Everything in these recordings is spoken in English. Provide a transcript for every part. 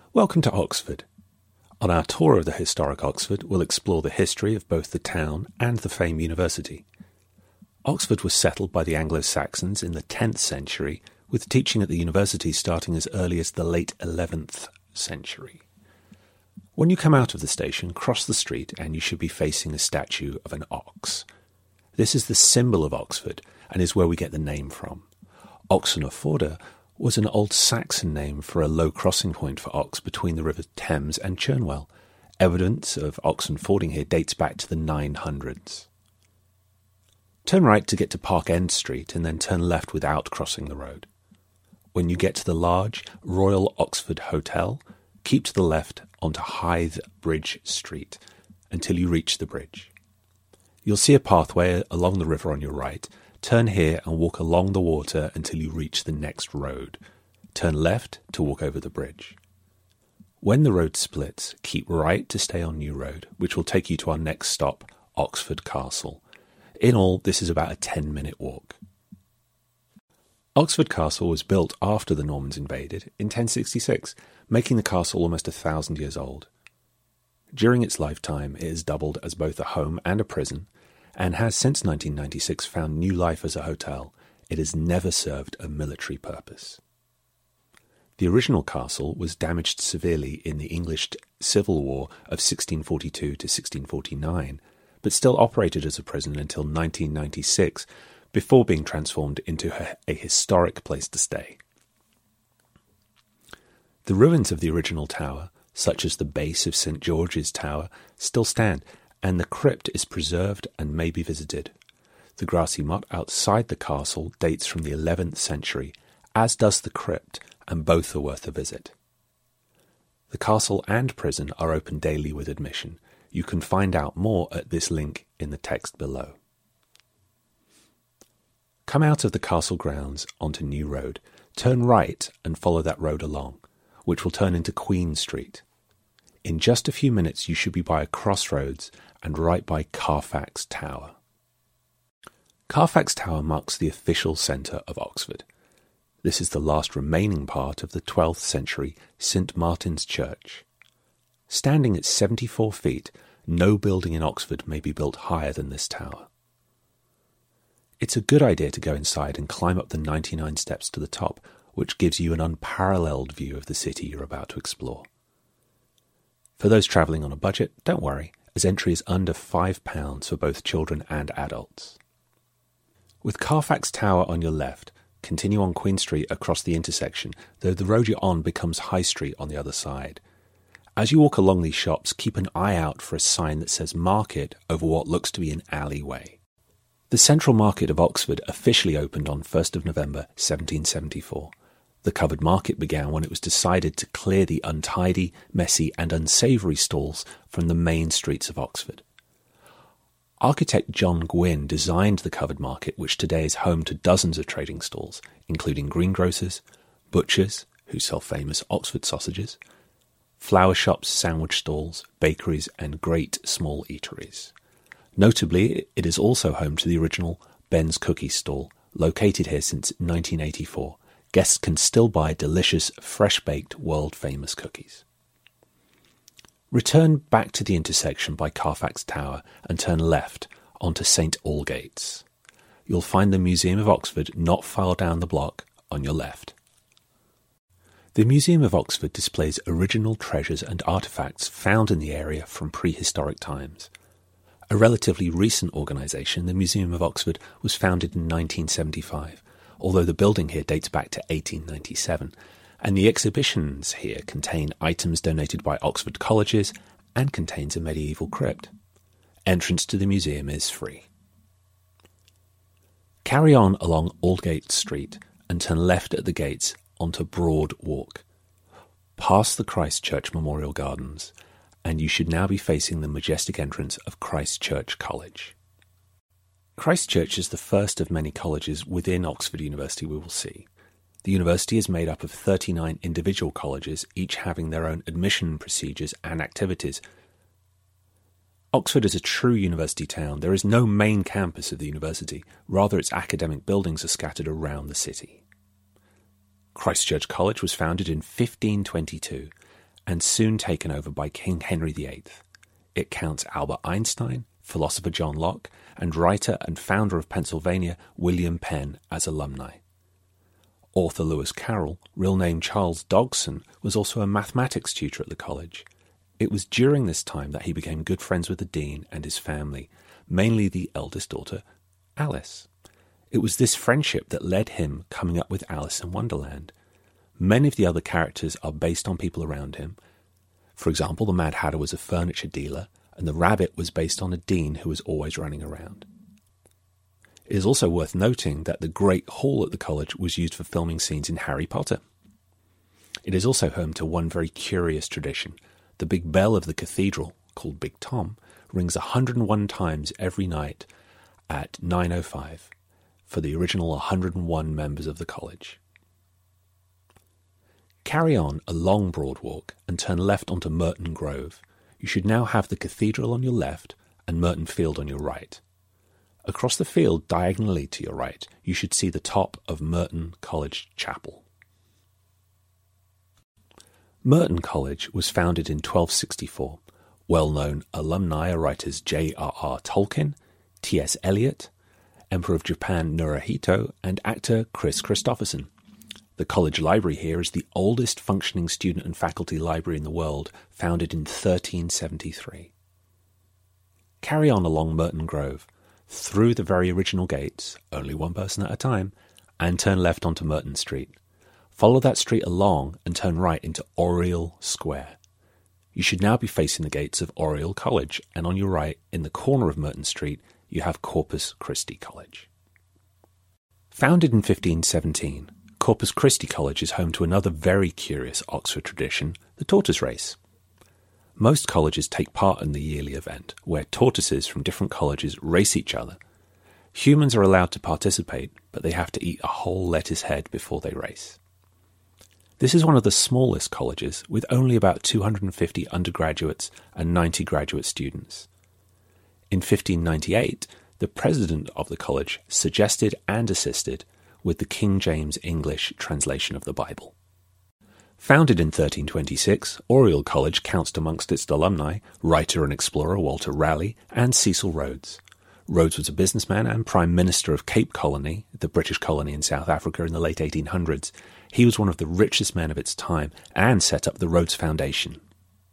Welcome to Oxford. On our tour of the historic Oxford, we'll explore the history of both the town and the famed university. Oxford was settled by the Anglo-Saxons in the 10th century, with teaching at the university starting as early as the late 11th century. When you come out of the station, cross the street and you should be facing a statue of an ox. This is the symbol of Oxford and is where we get the name from. Oxenforde was an old Saxon name for a low crossing point for ox between the River Thames and Churnwell. Evidence of oxen fording here dates back to the 900s. Turn right to get to Park End Street and then turn left without crossing the road. When you get to the large Royal Oxford Hotel, keep to the left onto Hythe Bridge Street until you reach the bridge. You'll see a pathway along the river on your right. Turn here and walk along the water until you reach the next road. Turn left to walk over the bridge. When the road splits, keep right to stay on New Road, which will take you to our next stop, Oxford Castle. In all, this is about a 10-minute walk. Oxford Castle was built after the Normans invaded in 1066, making the castle almost 1,000 years old. During its lifetime, it has doubled as both a home and a prison, and has since 1996 found new life as a hotel. It has never served a military purpose. The original castle was damaged severely in the English Civil War of 1642 to 1649, but still operated as a prison until 1996, before being transformed into a historic place to stay. The ruins of the original tower, such as the base of St. George's Tower, still stand, and the crypt is preserved and may be visited. The grassy motte outside the castle dates from the 11th century, as does the crypt, and both are worth a visit. The castle and prison are open daily with admission. You can find out more at this link in the text below. Come out of the castle grounds onto New Road, turn right and follow that road along, which will turn into Queen Street. In just a few minutes you should be by a crossroads and right by Carfax Tower. Carfax Tower marks the official centre of Oxford. This is the last remaining part of the 12th century St. Martin's Church. Standing at 74 feet, no building in Oxford may be built higher than this tower. It's a good idea to go inside and climb up the 99 steps to the top, which gives you an unparalleled view of the city you're about to explore. For those travelling on a budget, don't worry, as entry is under £5 for both children and adults. With Carfax Tower on your left, continue on Queen Street across the intersection, though the road you're on becomes High Street on the other side. As you walk along these shops, keep an eye out for a sign that says Market over what looks to be an alleyway. The Central Market of Oxford officially opened on 1st of November 1774. The covered market began when it was decided to clear the untidy, messy and unsavoury stalls from the main streets of Oxford. Architect John Gwynne designed the covered market, which today is home to dozens of trading stalls, including greengrocers, butchers, who sell famous Oxford sausages, flower shops, sandwich stalls, bakeries and great small eateries. Notably, it is also home to the original Ben's Cookie stall, located here since 1984. Guests can still buy delicious, fresh-baked, world-famous cookies. Return back to the intersection by Carfax Tower and turn left onto St. Algates. You'll find the Museum of Oxford not far down the block on your left. The Museum of Oxford displays original treasures and artefacts found in the area from prehistoric times. A relatively recent organisation, the Museum of Oxford was founded in 1975, although the building here dates back to 1897, and the exhibitions here contain items donated by Oxford colleges and contains a medieval crypt. Entrance to the museum is free. Carry on along Aldgate Street and turn left at the gates onto Broad Walk. Past the Christ Church Memorial Gardens, and you should now be facing the majestic entrance of Christ Church College. Christ Church is the first of many colleges within Oxford University we will see. The university is made up of 39 individual colleges, each having their own admission procedures and activities. Oxford is a true university town. There is no main campus of the university, rather its academic buildings are scattered around the city. Christ Church College was founded in 1522 and soon taken over by King Henry VIII. It counts Albert Einstein, philosopher John Locke, and writer and founder of Pennsylvania, William Penn, as alumni. Author Lewis Carroll, real name Charles Dodgson, was also a mathematics tutor at the college. It was during this time that he became good friends with the dean and his family, mainly the eldest daughter, Alice. It was this friendship that led him coming up with Alice in Wonderland. Many of the other characters are based on people around him. For example, the Mad Hatter was a furniture dealer, and the rabbit was based on a dean who was always running around. It is also worth noting that the Great Hall at the college was used for filming scenes in Harry Potter. It is also home to one very curious tradition. The big bell of the cathedral, called Big Tom, rings 101 times every night at 9:05 for the original 101 members of the college. Carry on a long broad walk and turn left onto Merton Grove. You should now have the cathedral on your left and Merton Field on your right. Across the field, diagonally to your right, you should see the top of Merton College Chapel. Merton College was founded in 1264. Well-known alumni are writers J.R.R. Tolkien, T.S. Eliot, Emperor of Japan Naruhito, and actor Chris Christopherson. The college library here is the oldest functioning student and faculty library in the world, founded in 1373. Carry on along Merton Grove, through the very original gates, only one person at a time, and turn left onto Merton Street. Follow that street along and turn right into Oriel Square. You should now be facing the gates of Oriel College, and on your right, in the corner of Merton Street, you have Corpus Christi College. Founded in 1517, Corpus Christi College is home to another very curious Oxford tradition, the tortoise race. Most colleges take part in the yearly event, where tortoises from different colleges race each other. Humans are allowed to participate, but they have to eat a whole lettuce head before they race. This is one of the smallest colleges, with only about 250 undergraduates and 90 graduate students. In 1598, the president of the college suggested and assisted with the King James English translation of the Bible. Founded in 1326, Oriel College counts amongst its alumni writer and explorer Walter Raleigh and Cecil Rhodes. Rhodes was a businessman and Prime Minister of Cape Colony, the British colony in South Africa in the late 1800s. He was one of the richest men of its time and set up the Rhodes Foundation.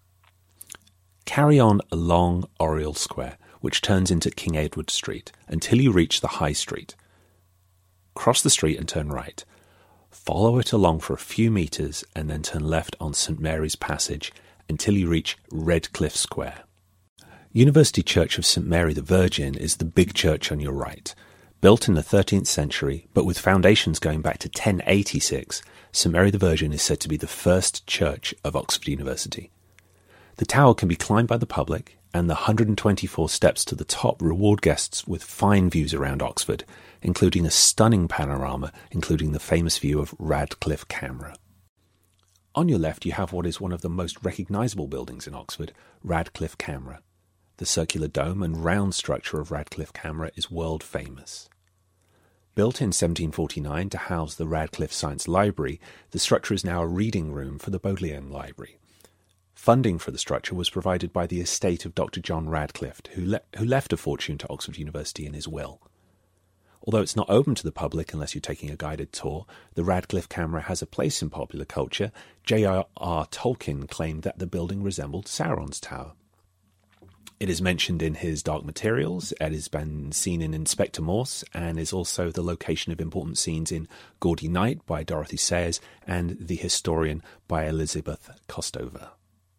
Carry on along Oriel Square, which turns into King Edward Street, until you reach the High Street. Cross the street and turn right. Follow it along for a few metres and then turn left on St Mary's Passage until you reach Redcliffe Square. University Church of St Mary the Virgin is the big church on your right. Built in the 13th century, but with foundations going back to 1086, St Mary the Virgin is said to be the first church of Oxford University. The tower can be climbed by the public, and the 124 steps to the top reward guests with fine views around Oxford, including a stunning panorama, including the famous view of Radcliffe Camera. On your left you have what is one of the most recognisable buildings in Oxford, Radcliffe Camera. The circular dome and round structure of Radcliffe Camera is world famous. Built in 1749 to house the Radcliffe Science Library, the structure is now a reading room for the Bodleian Library. Funding for the structure was provided by the estate of Dr. John Radcliffe, who left a fortune to Oxford University in his will. Although it's not open to the public unless you're taking a guided tour, the Radcliffe Camera has a place in popular culture. J.R.R. Tolkien claimed that the building resembled Sauron's Tower. It is mentioned in his Dark Materials, it has been seen in Inspector Morse, and is also the location of important scenes in Gaudy Night by Dorothy Sayers and The Historian by Elizabeth Kostover.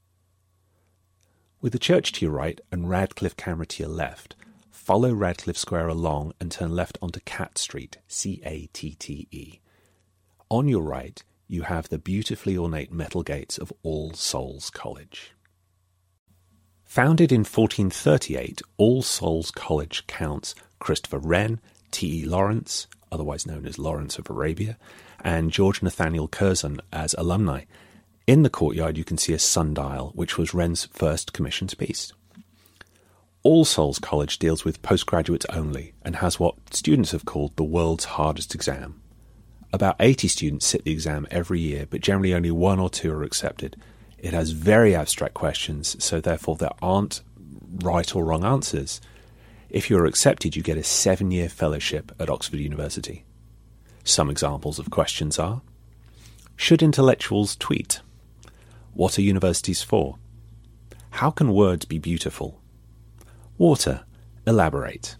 With the church to your right and Radcliffe Camera to your left, follow Radcliffe Square along and turn left onto Catte Street, C-A-T-T-E. On your right, you have the beautifully ornate metal gates of All Souls College. Founded in 1438, All Souls College counts Christopher Wren, T.E. Lawrence, otherwise known as Lawrence of Arabia, and George Nathaniel Curzon as alumni. In the courtyard you can see a sundial, which was Wren's first commissioned piece. All Souls College deals with postgraduates only and has what students have called the world's hardest exam. About 80 students sit the exam every year, but generally only one or two are accepted. It has very abstract questions, so therefore there aren't right or wrong answers. If you're accepted, you get a 7-year fellowship at Oxford University. Some examples of questions are: should intellectuals tweet? What are universities for? How can words be beautiful? Water, elaborate.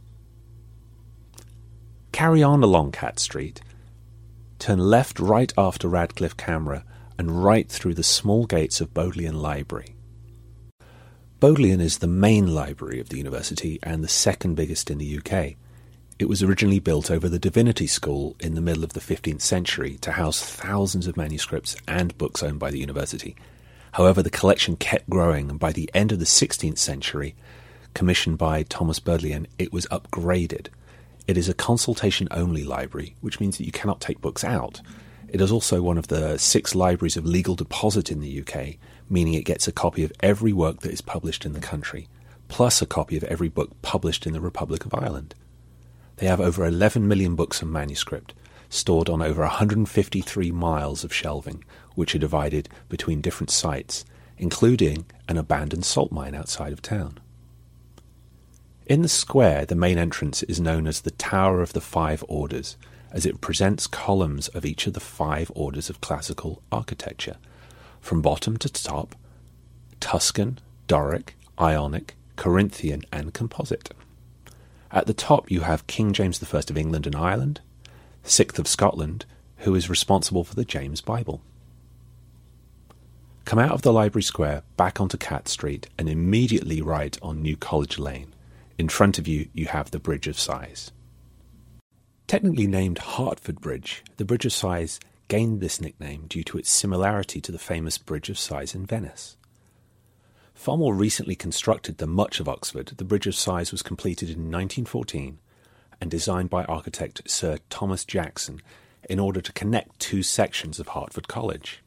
Carry on along Cat Street. Turn left right after Radcliffe Camera and right through the small gates of Bodleian Library. Bodleian is the main library of the university and the second biggest in the UK. It was originally built over the Divinity School in the middle of the 15th century to house thousands of manuscripts and books owned by the university. However, the collection kept growing, and by the end of the 16th century, commissioned by Thomas Bodleian, it was upgraded. It is a consultation-only library, which means that you cannot take books out. It is also one of the 6 libraries of legal deposit in the UK, meaning it gets a copy of every work that is published in the country, plus a copy of every book published in the Republic of Ireland. They have over 11 million books and manuscript, stored on over 153 miles of shelving, which are divided between different sites, including an abandoned salt mine outside of town. In the square, the main entrance is known as the Tower of the Five Orders, as it presents columns of each of the 5 orders of classical architecture, from bottom to top: Tuscan, Doric, Ionic, Corinthian, and Composite. At the top you have King James I of England and Ireland, 6th of Scotland, who is responsible for the James Bible. Come out of the Library Square, back onto Cat Street, and immediately right on New College Lane. In front of you, you have the Bridge of Sighs. Technically named Hertford Bridge, the Bridge of Sighs gained this nickname due to its similarity to the famous Bridge of Sighs in Venice. Far more recently constructed than much of Oxford, the Bridge of Sighs was completed in 1914 and designed by architect Sir Thomas Jackson in order to connect 2 sections of Hertford College.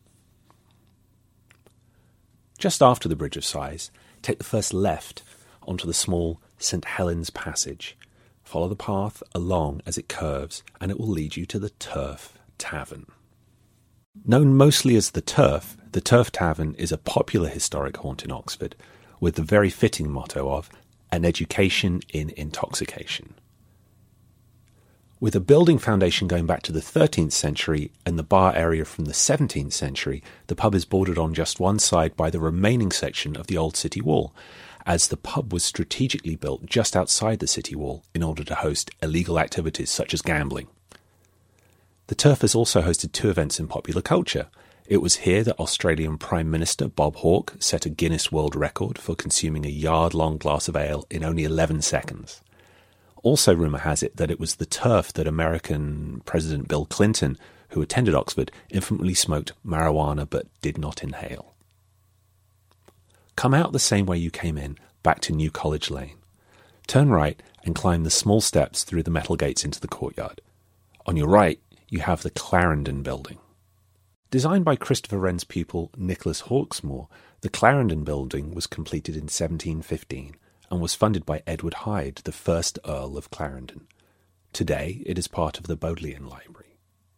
Just after the Bridge of Sighs, take the first left onto the small St Helens Passage. Follow the path along as it curves, and it will lead you to the Turf Tavern. Known mostly as the Turf Tavern is a popular historic haunt in Oxford, with the very fitting motto of "An education in intoxication." With a building foundation going back to the 13th century and the bar area from the 17th century, the pub is bordered on just one side by the remaining section of the old city wall, as the pub was strategically built just outside the city wall in order to host illegal activities such as gambling. The Turf has also hosted 2 events in popular culture. It was here that Australian Prime Minister Bob Hawke set a Guinness World Record for consuming a yard-long glass of ale in only 11 seconds. Also, rumour has it that it was the Turf that American President Bill Clinton, who attended Oxford, infamously smoked marijuana but did not inhale. Come out the same way you came in, back to New College Lane. Turn right and climb the small steps through the metal gates into the courtyard. On your right, you have the Clarendon Building. Designed by Christopher Wren's pupil Nicholas Hawksmoor, the Clarendon Building was completed in 1715 and was funded by Edward Hyde, the first Earl of Clarendon. Today, it is part of the Bodleian Library.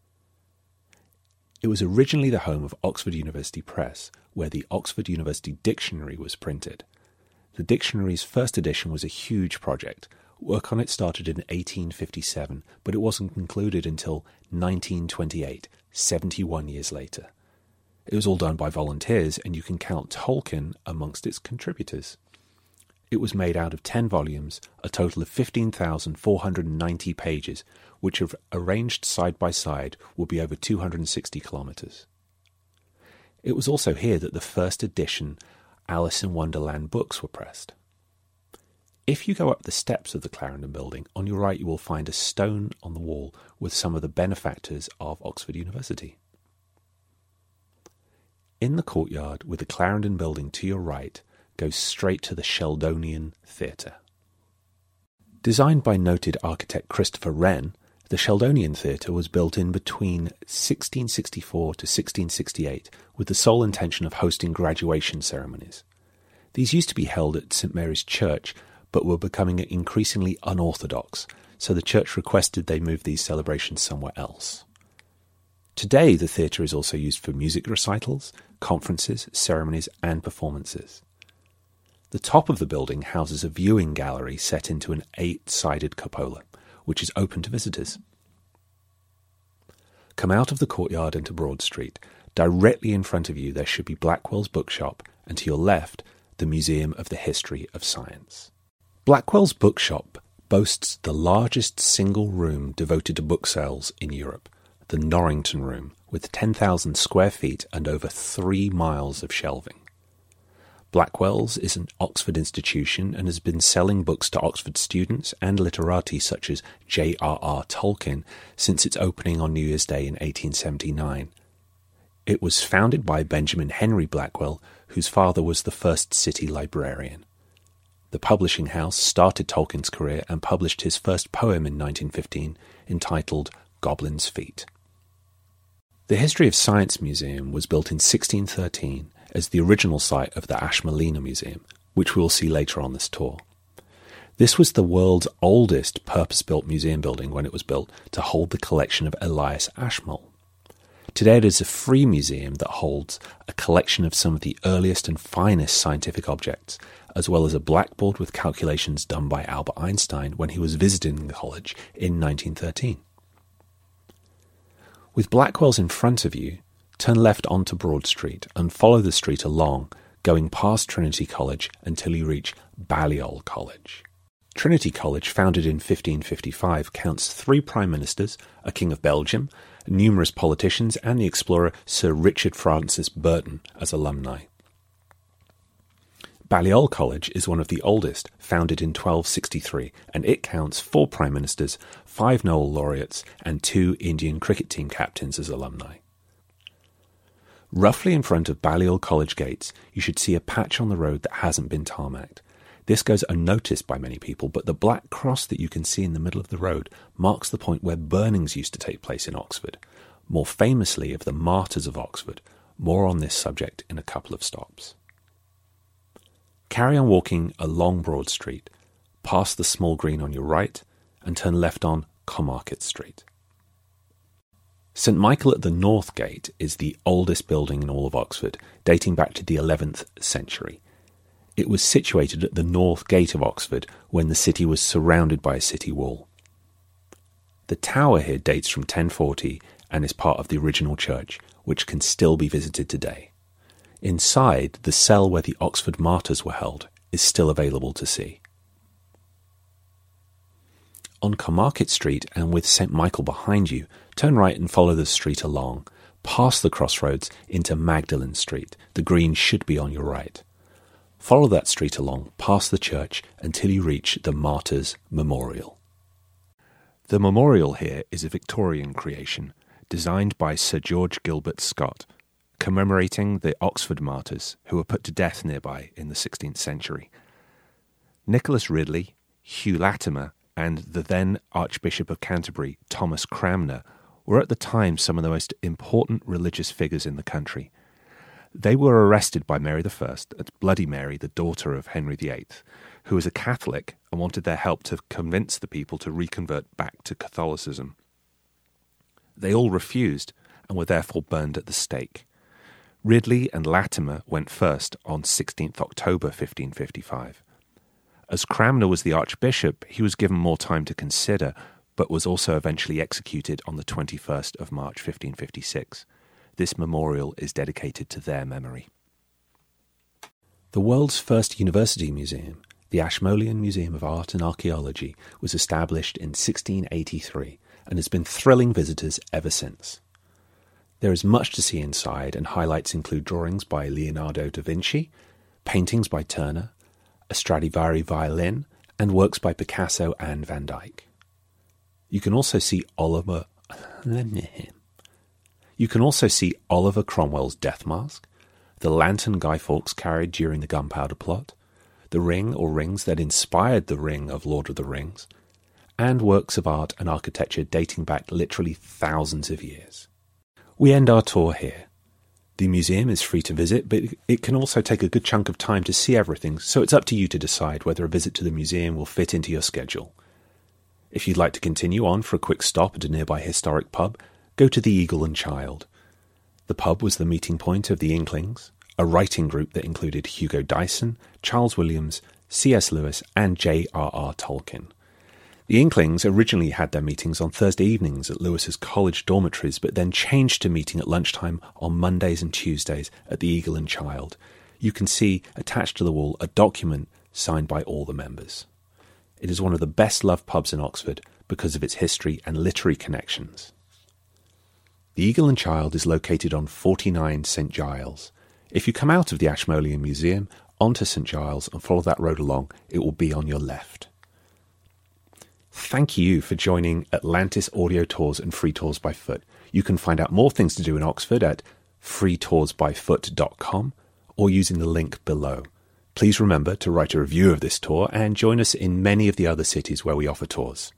It was originally the home of Oxford University Press, where the Oxford University Dictionary was printed. The dictionary's first edition was a huge project. Work on it started in 1857, but it wasn't concluded until 1928, 71 years later. It was all done by volunteers, and you can count Tolkien amongst its contributors. It was made out of 10 volumes, a total of 15,490 pages, which, if arranged side by side, would be over 260 kilometres. It was also here that the first edition Alice in Wonderland books were pressed. If you go up the steps of the Clarendon Building, on your right you will find a stone on the wall with some of the benefactors of Oxford University. In the courtyard, with the Clarendon Building to your right, goes straight to the Sheldonian Theatre. Designed by noted architect Christopher Wren, the Sheldonian Theatre was built in between 1664 to 1668 with the sole intention of hosting graduation ceremonies. These used to be held at St Mary's Church, but were becoming increasingly unorthodox, so the church requested they move these celebrations somewhere else. Today, the theatre is also used for music recitals, conferences, ceremonies, and performances. The top of the building houses a viewing gallery set into an 8-sided cupola, which is open to visitors. Come out of the courtyard into Broad Street. Directly in front of you there should be Blackwell's Bookshop, and to your left, the Museum of the History of Science. Blackwell's Bookshop boasts the largest single room devoted to book sales in Europe, the Norrington Room, with 10,000 square feet and over 3 miles of shelving. Blackwell's is an Oxford institution and has been selling books to Oxford students and literati such as J.R.R. Tolkien since its opening on New Year's Day in 1879. It was founded by Benjamin Henry Blackwell, whose father was the first city librarian. The publishing house started Tolkien's career and published his first poem in 1915, entitled Goblin's Feet. The History of Science Museum was built in 1613 as the original site of the Ashmolean Museum, which we will see later on this tour. This was the world's oldest purpose-built museum building when it was built to hold the collection of Elias Ashmole. Today it is a free museum that holds a collection of some of the earliest and finest scientific objects, as well as a blackboard with calculations done by Albert Einstein when he was visiting the college in 1913. With Blackwell's in front of you, turn left onto Broad Street and follow the street along, going past Trinity College until you reach Balliol College. Trinity College, founded in 1555, counts 3 prime ministers, a king of Belgium, numerous politicians, and the explorer Sir Richard Francis Burton as alumni. Balliol College is one of the oldest, founded in 1263, and it counts 4 prime ministers, 5 Nobel laureates, and 2 Indian cricket team captains as alumni. Roughly in front of Balliol College gates, you should see a patch on the road that hasn't been tarmacked. This goes unnoticed by many people, but the black cross that you can see in the middle of the road marks the point where burnings used to take place in Oxford, more famously of the martyrs of Oxford. More on this subject in a couple of stops. Carry on walking along Broad Street, past the small green on your right, and turn left on Carmarket Street. St Michael at the North Gate is the oldest building in all of Oxford, dating back to the 11th century. It was situated at the North Gate of Oxford when the city was surrounded by a city wall. The tower here dates from 1040 and is part of the original church, which can still be visited today. Inside, the cell where the Oxford martyrs were held is still available to see. On Carmarket Street, and with St Michael behind you, turn right and follow the street along, past the crossroads into Magdalen Street. The green should be on your right. Follow that street along, past the church, until you reach the Martyrs' Memorial. The memorial here is a Victorian creation, designed by Sir George Gilbert Scott, commemorating the Oxford martyrs who were put to death nearby in the 16th century. Nicholas Ridley, Hugh Latimer, and the then Archbishop of Canterbury, Thomas Cranmer, were at the time some of the most important religious figures in the country. They were arrested by Mary I, at Bloody Mary, the daughter of Henry VIII, who was a Catholic and wanted their help to convince the people to reconvert back to Catholicism. They all refused and were therefore burned at the stake. Ridley and Latimer went first on 16th October 1555. As Cranmer was the Archbishop, he was given more time to consider, but was also eventually executed on the 21st of March 1556. This memorial is dedicated to their memory. The world's first university museum, the Ashmolean Museum of Art and Archaeology, was established in 1683 and has been thrilling visitors ever since. There is much to see inside, and highlights include drawings by Leonardo da Vinci, paintings by Turner, a Stradivari violin, and works by Picasso and Van Dyck. You can also see Oliver Cromwell's death mask, the lantern Guy Fawkes carried during the Gunpowder Plot, the ring or rings that inspired the ring of Lord of the Rings, and works of art and architecture dating back literally thousands of years. We end our tour here. The museum is free to visit, but it can also take a good chunk of time to see everything, so it's up to you to decide whether a visit to the museum will fit into your schedule. If you'd like to continue on for a quick stop at a nearby historic pub, go to the Eagle and Child. The pub was the meeting point of the Inklings, a writing group that included Hugo Dyson, Charles Williams, C.S. Lewis and J.R.R. Tolkien. The Inklings originally had their meetings on Thursday evenings at Lewis's college dormitories, but then changed to meeting at lunchtime on Mondays and Tuesdays at the Eagle and Child. You can see attached to the wall a document signed by all the members. It is one of the best-loved pubs in Oxford because of its history and literary connections. The Eagle and Child is located on 49 St Giles. If you come out of the Ashmolean Museum onto St Giles and follow that road along, it will be on your left. Thank you for joining Atlantis Audio Tours and Free Tours by Foot. You can find out more things to do in Oxford at freetoursbyfoot.com or using the link below. Please remember to write a review of this tour and join us in many of the other cities where we offer tours.